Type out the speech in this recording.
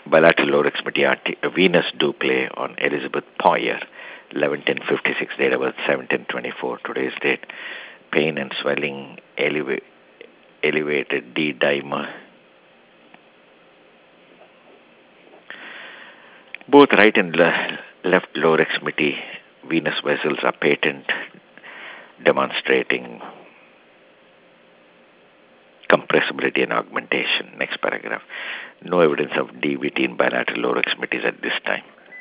bilateral lower extremity venous Duplay on Elizabeth Poyer, 11/10/56, date of birth 7/10/24, today's date. Pain and swelling, elevated D-dimer. Both right and left lower extremity venous vessels are patent, demonstrating compressibility and augmentation. Next paragraph. No evidence of DVT in bilateral lower extremities at this time.